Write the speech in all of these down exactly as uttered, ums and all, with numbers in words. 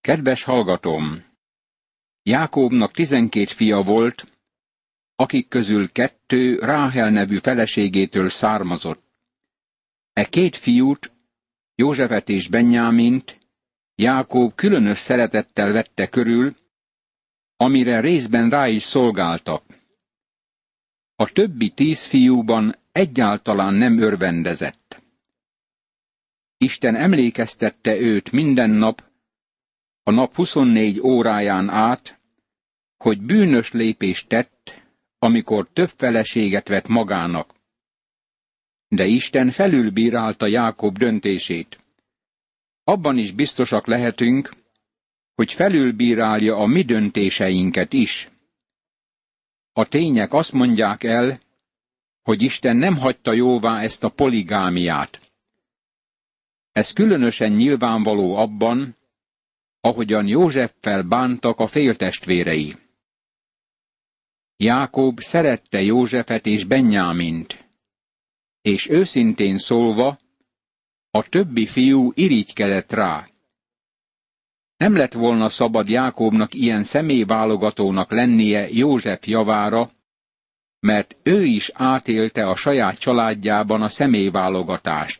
Kedves hallgatóm! Jákóbnak tizenkét fia volt, akik közül kettő Ráhel nevű feleségétől származott. E két fiút, Józsefet és Benjámint Jákob különös szeretettel vette körül, amire részben rá is szolgáltak. A többi tíz fiúban egyáltalán nem örvendezett. Isten emlékeztette őt minden nap, a nap huszonnégy óráján át, hogy bűnös lépést tett, amikor több feleséget vett magának. De Isten felülbírálta Jákob döntését. Abban is biztosak lehetünk, hogy felülbírálja a mi döntéseinket is. A tények azt mondják el, hogy Isten nem hagyta jóvá ezt a poligámiát. Ez különösen nyilvánvaló abban, ahogyan Józseffel bántak a féltestvérei. Jákob szerette Józsefet és Benjámint, és őszintén szólva, a többi fiú irigykedett rá. Nem lett volna szabad Jákobnak ilyen személyválogatónak lennie József javára, mert ő is átélte a saját családjában a személyválogatást.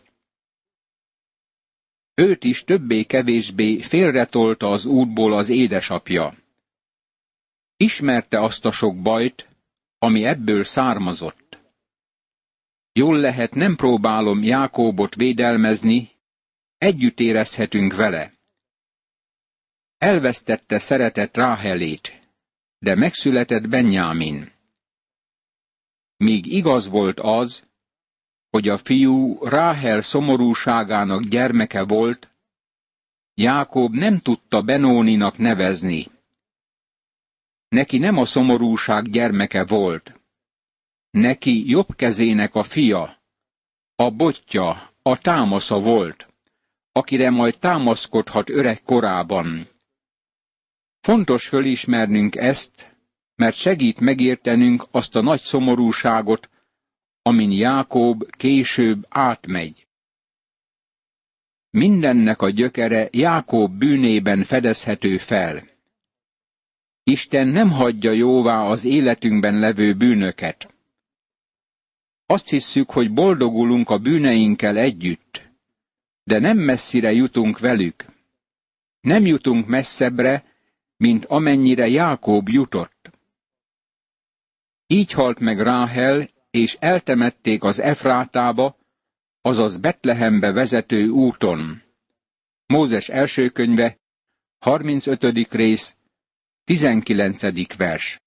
Őt is többé-kevésbé félretolta az útból az édesapja. Ismerte azt a sok bajt, ami ebből származott. Jól lehet, nem próbálom Jákóbot védelmezni, együtt érezhetünk vele. Elvesztette szeretett Ráhelét, de megszületett Benjámin. Míg igaz volt az, hogy a fiú Ráhel szomorúságának gyermeke volt, Jákob nem tudta Benóninak nevezni. Neki nem a szomorúság gyermeke volt. Neki jobb kezének a fia, a botja, a támasza volt, akire majd támaszkodhat öreg korában. Fontos fölismernünk ezt, mert segít megértenünk azt a nagy szomorúságot, amin Jákob később átmegy. Mindennek a gyökere Jákob bűnében fedezhető fel. Isten nem hagyja jóvá az életünkben levő bűnöket. Azt hisszük, hogy boldogulunk a bűneinkkel együtt, de nem messzire jutunk velük. Nem jutunk messzebbre, mint amennyire Jákob jutott. Így halt meg Ráhel, és eltemették az Efrátába, azaz Betlehembe vezető úton. Mózes első könyve, harmincötödik rész, tizenkilencedik vers.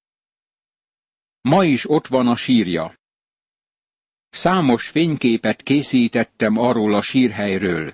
Ma is ott van a sírja. Számos fényképet készítettem arról a sírhelyről.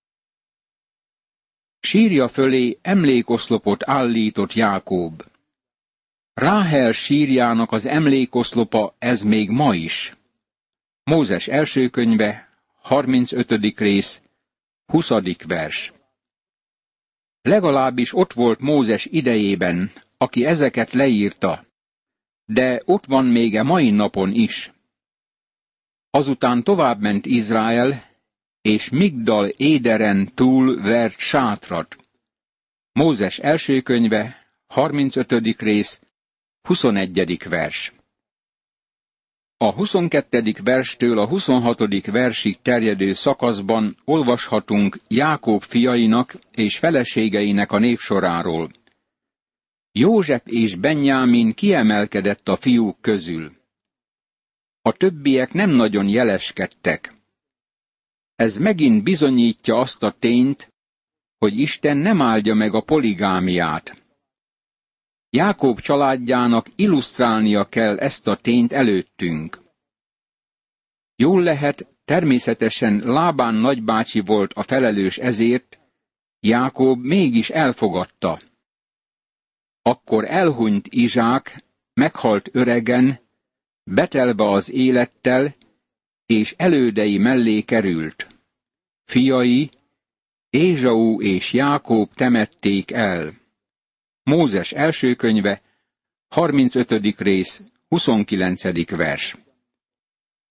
Sírja fölé emlékoszlopot állított Jákob. Ráhel sírjának az emlékoszlopa ez még ma is. Mózes első könyve, harmincötödik rész, huszadik vers. Legalábbis ott volt Mózes idejében, aki ezeket leírta, de ott van még a mai napon is. Azután továbbment Izrael, és Migdal éderen túl vert sátrat. Mózes első könyve, harmincötödik rész, huszonegyedik vers. A huszonkettedik verstől a huszonhatodik versig terjedő szakaszban olvashatunk Jákob fiainak és feleségeinek a névsoráról. József és Benjámin kiemelkedett a fiúk közül. A többiek nem nagyon jeleskedtek. Ez megint bizonyítja azt a tényt, hogy Isten nem áldja meg a poligámiát. Jákob családjának illusztrálnia kell ezt a tényt előttünk. Jól lehet, természetesen Lábán nagybácsi volt a felelős ezért, Jákob mégis elfogadta. Akkor elhunyt Izsák, meghalt öregen, betelve az élettel, és elődei mellé került. Fiai, Ézsau és Jákob temették el. Mózes első könyve, harmincötödik rész, huszonkilencedik vers.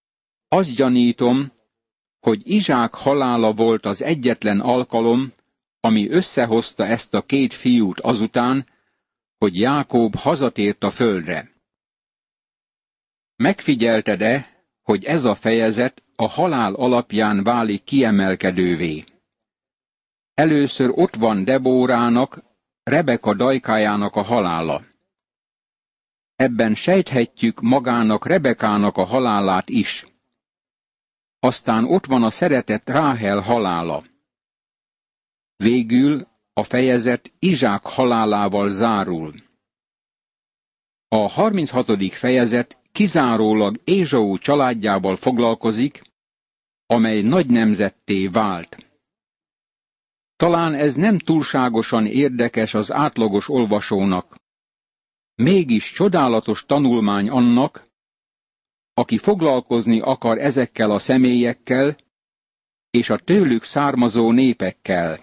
Azt gyanítom, hogy Izsák halála volt az egyetlen alkalom, ami összehozta ezt a két fiút azután, hogy Jákob hazatért a földre. Megfigyelted-e, hogy ez a fejezet a halál alapján válik kiemelkedővé? Először ott van Debórának, Rebeka dajkájának a halála. Ebben sejthetjük magának Rebekának a halálát is. Aztán ott van a szeretett Ráhel halála. Végül a fejezet Izsák halálával zárul. A harminchatodik fejezet kizárólag Ézsau családjával foglalkozik, amely nagy nemzetté vált. Talán ez nem túlságosan érdekes az átlagos olvasónak. Mégis csodálatos tanulmány annak, aki foglalkozni akar ezekkel a személyekkel és a tőlük származó népekkel.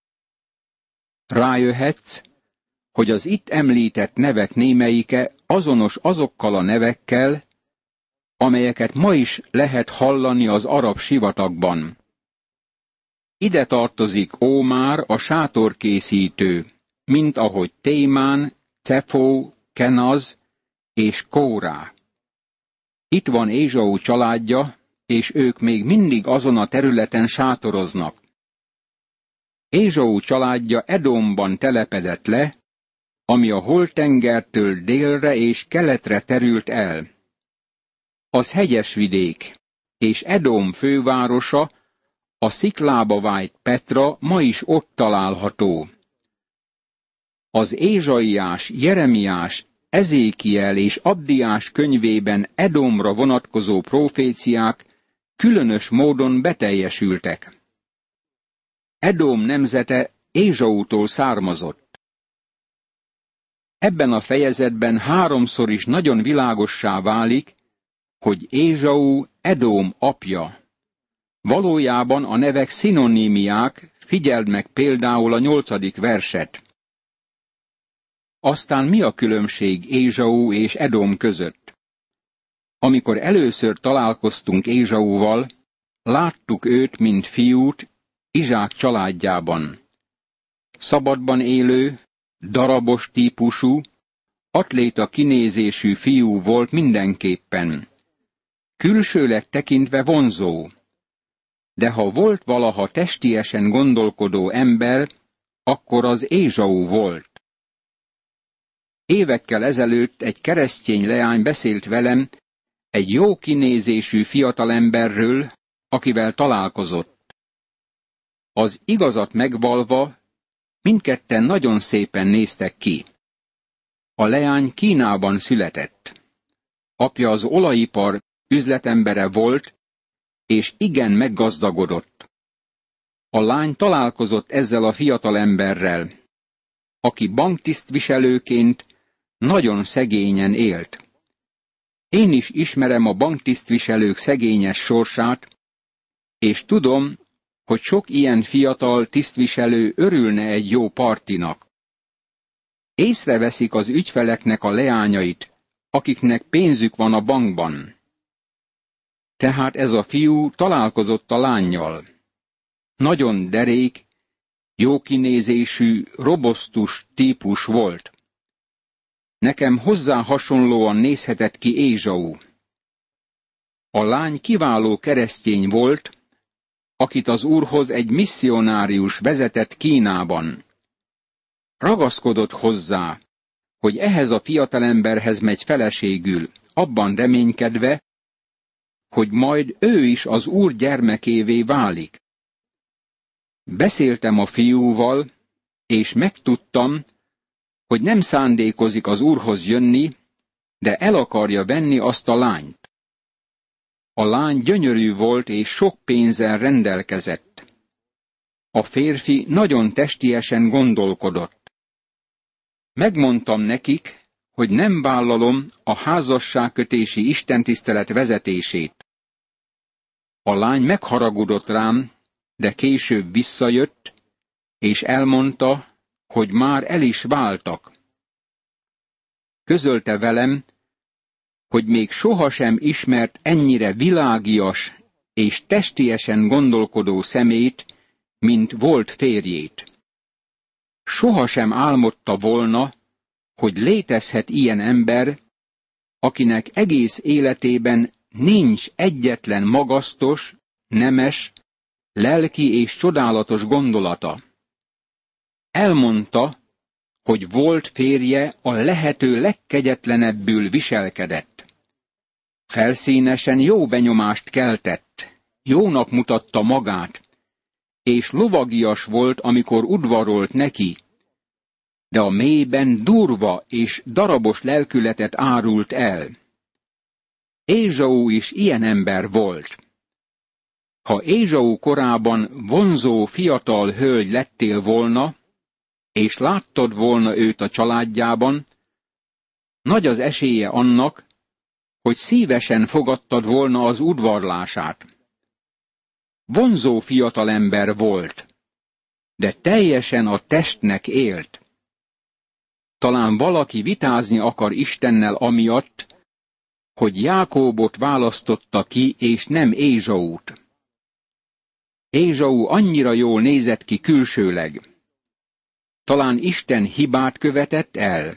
Rájöhetsz, hogy az itt említett nevek némelyike azonos azokkal a nevekkel, amelyeket ma is lehet hallani az arab sivatagban. Ide tartozik Ómár, a sátorkészítő, mint ahogy Témán, Cefó, Kenaz és Kórá. Itt van Ézsau családja, és ők még mindig azon a területen sátoroznak. Ézsau családja Edomban telepedett le, ami a Holtengertől délre és keletre terült el. Az hegyes vidék, és Edom fővárosa, a sziklába vájt Petra ma is ott található. Az Ézsaiás, Jeremiás, Ezékiel és Abdiás könyvében Edomra vonatkozó proféciák különös módon beteljesültek. Edom nemzete Ézsautól származott. Ebben a fejezetben háromszor is nagyon világossá válik, hogy Ézsau Edom apja. Valójában a nevek szinonimiák, figyeld meg például a nyolcadik verset. Aztán mi a különbség Ézsau és Edom között? Amikor először találkoztunk Ézsauval, láttuk őt, mint fiút, Izsák családjában. Szabadban élő, darabos típusú, atléta kinézésű fiú volt mindenképpen. Külsőleg tekintve vonzó. De ha volt valaha testiesen gondolkodó ember, akkor az Ézsau volt. Évekkel ezelőtt egy keresztény leány beszélt velem egy jó kinézésű fiatalemberről, akivel találkozott. Az igazat megvalva, mindketten nagyon szépen néztek ki. A leány Kínában született. Apja az olajipar üzletembere volt, és igen meggazdagodott. A lány találkozott ezzel a fiatalemberrel, aki banktisztviselőként nagyon szegényen élt. Én is ismerem a banktisztviselők szegényes sorsát, és tudom, hogy sok ilyen fiatal tisztviselő örülne egy jó partinak. Észreveszik az ügyfeleknek a leányait, akiknek pénzük van a bankban. Tehát ez a fiú találkozott a lánnyal. Nagyon derék, jó kinézésű, robosztus típus volt. Nekem hozzá hasonlóan nézhetett ki Ézsau. A lány kiváló keresztény volt, akit az Úrhoz egy misszionárius vezetett Kínában. Ragaszkodott hozzá, hogy ehhez a fiatalemberhez megy feleségül, abban reménykedve, hogy majd ő is az Úr gyermekévé válik. Beszéltem a fiúval, és megtudtam, hogy nem szándékozik az Úrhoz jönni, de el akarja venni azt a lányt. A lány gyönyörű volt, és sok pénzzel rendelkezett. A férfi nagyon testiesen gondolkodott. Megmondtam nekik, hogy nem vállalom a házasságkötési istentisztelet vezetését. A lány megharagudott rám, de később visszajött, és elmondta, hogy már el is váltak. Közölte velem, hogy még sohasem ismert ennyire világias és testiesen gondolkodó szemét, mint volt férjét. sohasem álmodta volna, hogy létezhet ilyen ember, akinek egész életében nincs egyetlen magasztos, nemes, lelki és csodálatos gondolata. Elmondta, hogy volt férje a lehető legkegyetlenebbül viselkedett. Felszínesen jó benyomást keltett, jónak mutatta magát, és lovagias volt, amikor udvarolt neki, de a mélyben durva és darabos lelkületet árult el. Ézsau is ilyen ember volt. Ha Ézsau korában vonzó fiatal hölgy lettél volna, és láttad volna őt a családjában, nagy az esélye annak, hogy szívesen fogadtad volna az udvarlását. Vonzó fiatalember volt, de teljesen a testnek élt. Talán valaki vitázni akar Istennel amiatt, hogy Jákóbot választotta ki, és nem Ézsaut. Ézsau annyira jól nézett ki külsőleg. Talán Isten hibát követett el.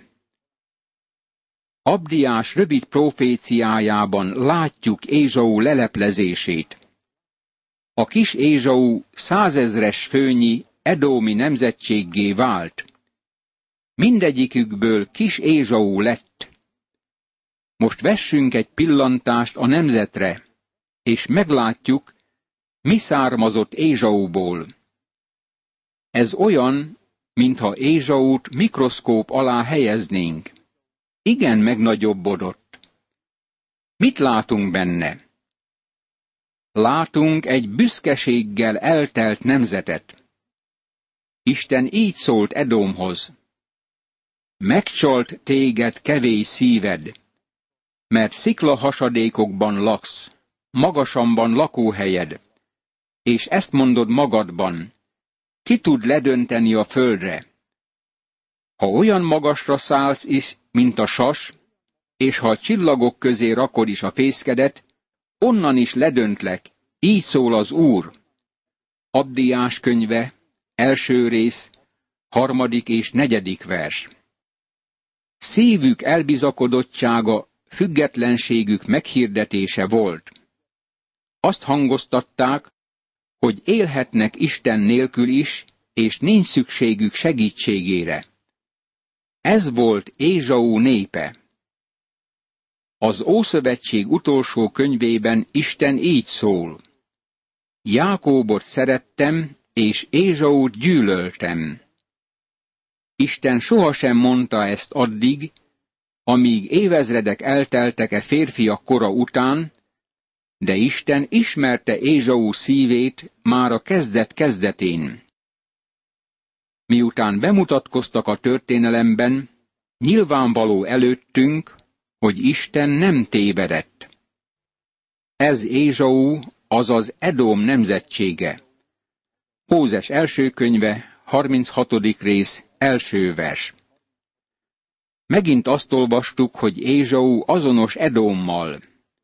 Abdiás rövid proféciájában látjuk Ézsau leleplezését. A kis Ézsau százezres főnyi edómi nemzetséggé vált. Mindegyikükből kis Ézsau lett. Most vessünk egy pillantást a nemzetre, és meglátjuk, mi származott Ézsauból. Ez olyan, mintha Ézsaut mikroszkóp alá helyeznénk. Igen megnagyobbodott. Mit látunk benne? Látunk egy büszkeséggel eltelt nemzetet. Isten így szólt Edomhoz. Megcsalt téged kevés szíved, mert sziklahasadékokban laksz, magasan van lakóhelyed, és ezt mondod magadban, ki tud ledönteni a földre? Ha olyan magasra szállsz is, mint a sas, és ha a csillagok közé rakod is a fészkedet, onnan is ledöntlek, így szól az Úr. Abdiás könyve, első rész, harmadik és negyedik vers. Szívük elbizakodottsága, függetlenségük meghirdetése volt. Azt hangoztatták, hogy élhetnek Isten nélkül is, és nincs szükségük segítségére. Ez volt Ézsau népe. Az Ószövetség utolsó könyvében Isten így szól. Jákóbot szerettem, és Ézsaut gyűlöltem. Isten sohasem mondta ezt addig, amíg évezredek elteltek-e férfiak kora után, de Isten ismerte Ézsau szívét már a kezdet kezdetén. Miután bemutatkoztak a történelemben, nyilvánvaló előttünk, hogy Isten nem tévedett. Ez Ézsau, azaz Edom nemzetsége. Mózes első könyve, harminchatodik rész, első vers. Megint azt olvastuk, hogy Ézsau azonos Edommal.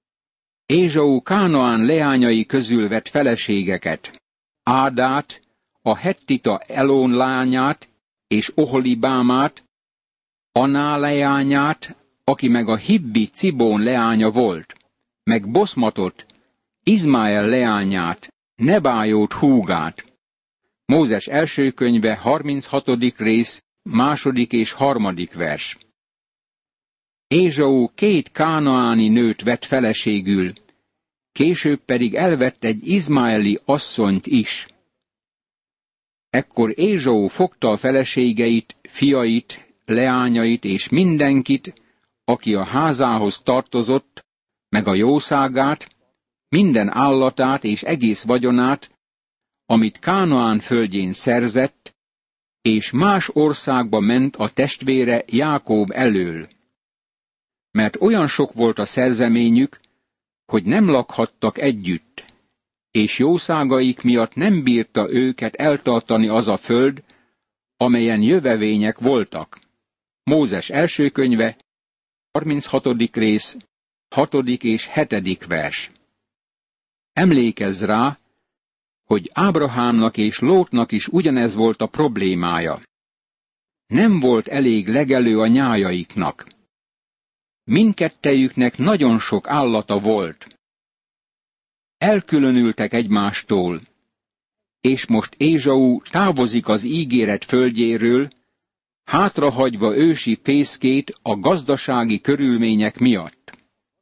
Ézsau Kánaán leányai közül vett feleségeket, Ádát, a hettita Elón lányát és Oholibámát, Aná leányát, aki meg a hibbi Cibón leánya volt, meg Boszmatot, Izmáel leányát, Nebájót húgát. Mózes első könyve, harminchatodik rész, második és harmadik vers. Ézsau két kánaáni nőt vett feleségül, később pedig elvett egy izmáeli asszonyt is. Ekkor Ézsau fogta a feleségeit, fiait, leányait és mindenkit, aki a házához tartozott, meg a jószágát, minden állatát és egész vagyonát, amit Kánaán földjén szerzett, és más országba ment a testvére Jákób elől. Mert olyan sok volt a szerzeményük, hogy nem lakhattak együtt, és jószágaik miatt nem bírta őket eltartani az a föld, amelyen jövevények voltak. Mózes első könyve, harminchatodik rész, hatodik és hetedik vers. Emlékezz rá, hogy Ábrahámnak és Lótnak is ugyanez volt a problémája. Nem volt elég legelő a nyájaiknak. Mindkettejüknek nagyon sok állata volt. Elkülönültek egymástól, és most Ézsau távozik az ígéret földjéről, hátrahagyva ősi fészkét a gazdasági körülmények miatt.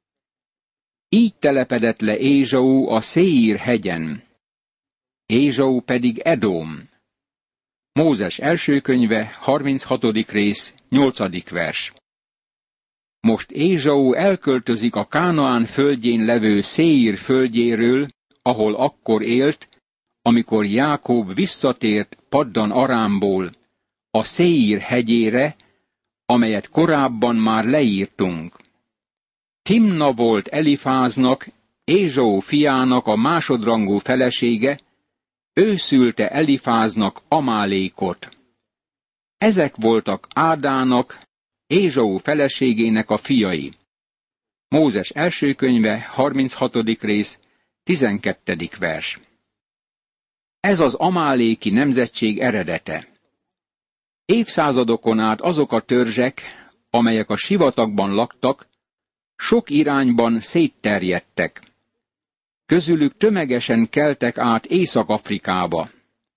Így telepedett le Ézsau a Széír hegyen. Ézsau pedig Edóm. Mózes első könyve, harminchatodik rész, nyolcadik vers. Most Ézsau elköltözik a Kánaán földjén levő Széír földjéről, ahol akkor élt, amikor Jákob visszatért Paddan Arámból, a Széír hegyére, amelyet korábban már leírtunk. Timna volt Elifáznak, Ézsau fiának a másodrangú felesége, ő szülte Elifáznak Amálékot. Ezek voltak Ádának, Ézsau feleségének a fiai. Mózes első könyve, harminchatodik rész, tizenkettedik vers. Ez az amáléki nemzetség eredete. Évszázadokon át azok a törzsek, amelyek a sivatagban laktak, sok irányban szétterjedtek. Közülük tömegesen keltek át Észak-Afrikába.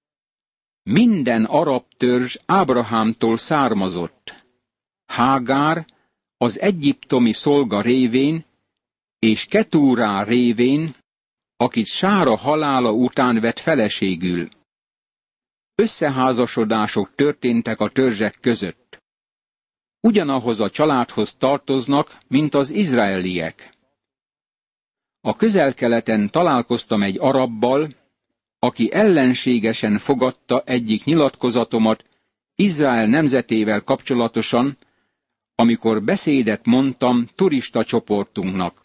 Minden arab törzs Ábrahámtól származott. Hágár az egyiptomi szolga révén, és Ketúrá révén, akit Sára halála után vett feleségül. Összeházasodások történtek a törzsek között. Ugyanahoz a családhoz tartoznak, mint az izraeliek. A Közel-Keleten találkoztam egy arabbal, aki ellenségesen fogadta egyik nyilatkozatomat Izrael nemzetével kapcsolatosan, amikor beszédet mondtam turista csoportunknak.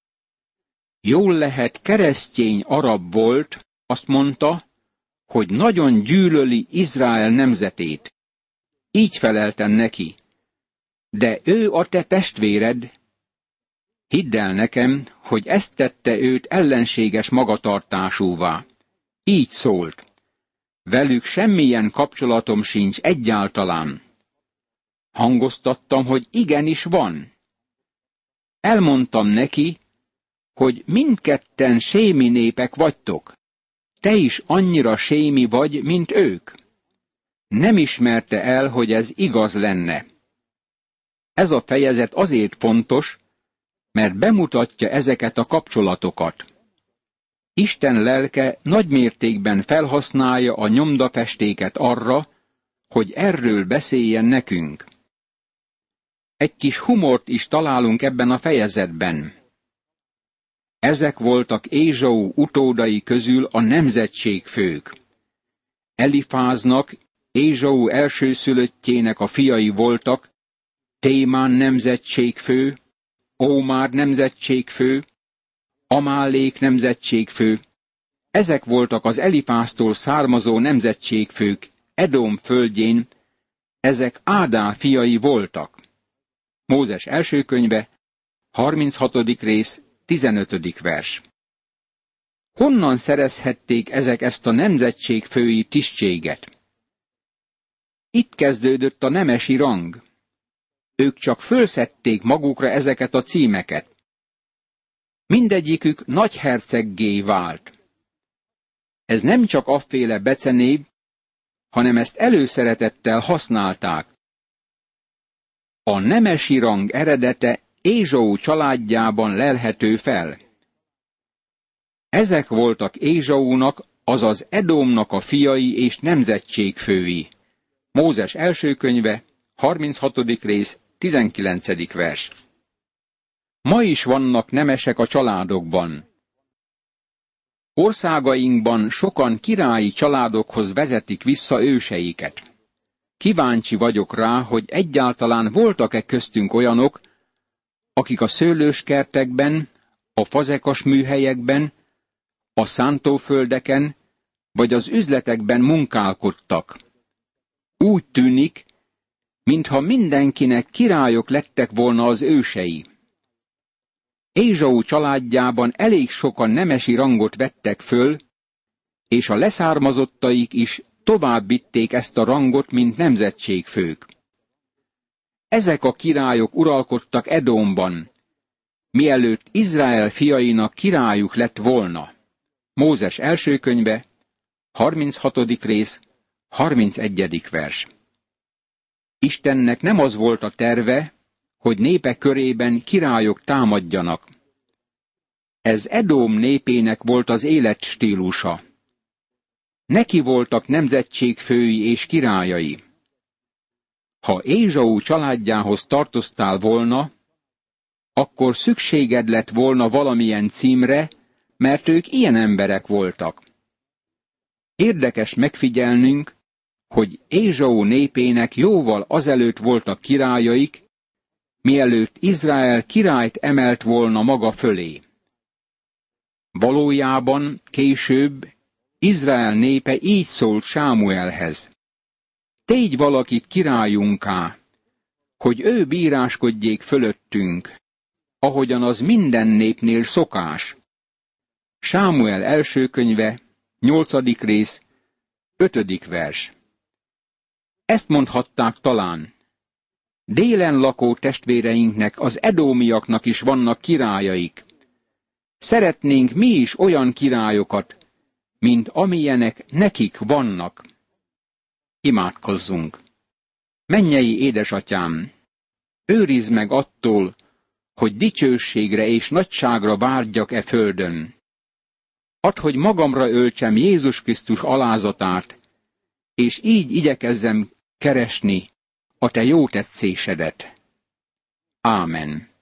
Jól lehet keresztény arab volt, azt mondta, hogy nagyon gyűlöli Izrael nemzetét. Így feleltem neki. De ő a te testvéred. Hidd el nekem, hogy ezt tette őt ellenséges magatartásúvá. Így szólt. Velük semmilyen kapcsolatom sincs egyáltalán. Hangoztattam, hogy igenis van. Elmondtam neki, hogy mindketten sémi népek vagytok. Te is annyira sémi vagy, mint ők. Nem ismerte el, hogy ez igaz lenne. Ez a fejezet azért fontos, mert bemutatja ezeket a kapcsolatokat. Isten lelke nagymértékben felhasználja a nyomdafestéket arra, hogy erről beszéljen nekünk. Egy kis humort is találunk ebben a fejezetben. Ezek voltak Ézsau utódai közül a nemzetségfők. Elifáznak, Ézsau elsőszülöttjének a fiai voltak, Témán nemzetségfő, Ómár nemzetségfő, Amálék nemzetségfő. Ezek voltak az Elifáztól származó nemzetségfők Edóm földjén, ezek Ádá fiai voltak. Mózes első könyve, harminchatodik rész, tizenötödik vers. Honnan szerezhették ezek ezt a nemzetségfői tisztséget? Itt kezdődött a nemesi rang. Ők csak fölszedték magukra ezeket a címeket. Mindegyikük nagyherceggé vált. Ez nem csak afféle becenév, hanem ezt előszeretettel használták. A nemesi rang eredete Ézsau családjában lelhető fel. Ezek voltak Ézsaunak, azaz Edómnak a fiai és nemzetségfői. Mózes első könyve, harminchatodik rész, tizenkilencedik vers. Ma is vannak nemesek a családokban. Országainkban sokan királyi családokhoz vezetik vissza őseiket. Kíváncsi vagyok rá, hogy egyáltalán voltak-e köztünk olyanok, akik a szőlőskertekben, a fazekas műhelyekben, a szántóföldeken vagy az üzletekben munkálkodtak. Úgy tűnik, mintha mindenkinek királyok lettek volna az ősei. Ézsau családjában elég sokan nemesi rangot vettek föl, és a leszármazottaik is tovább vitték ezt a rangot, mint nemzetségfők. ezek a királyok uralkodtak Edomban, mielőtt Izrael fiainak királyuk lett volna. Mózes első könyve, harminchatodik rész, harmincegyedik vers. Istennek nem az volt a terve, hogy népe körében királyok támadjanak. Ez Edom népének volt az életstílusa. Neki voltak nemzetségfői és királyai. Ha Ézsau családjához tartoztál volna, akkor szükséged lett volna valamilyen címre, mert ők ilyen emberek voltak. Érdekes megfigyelnünk, hogy Ézsau népének jóval azelőtt voltak királyaik, mielőtt Izrael királyt emelt volna maga fölé. Valójában később Izrael népe így szólt Sámuelhez: tégy valakit királyunká, hogy ő bíráskodjék fölöttünk, ahogyan az minden népnél szokás. Sámuel első könyve, nyolcadik rész, ötödik vers. Ezt mondhatták talán: délen lakó testvéreinknek, az edómiaknak is vannak királyaik. Szeretnénk mi is olyan királyokat, mint amilyenek nekik vannak. Imádkozzunk! Mennyei édesatyám, őrizd meg attól, hogy dicsőségre és nagyságra vágyjak e földön. Add, hogy magamra öltsem Jézus Krisztus alázatát, és így igyekezzem keresni a te jó tetszésedet. Ámen.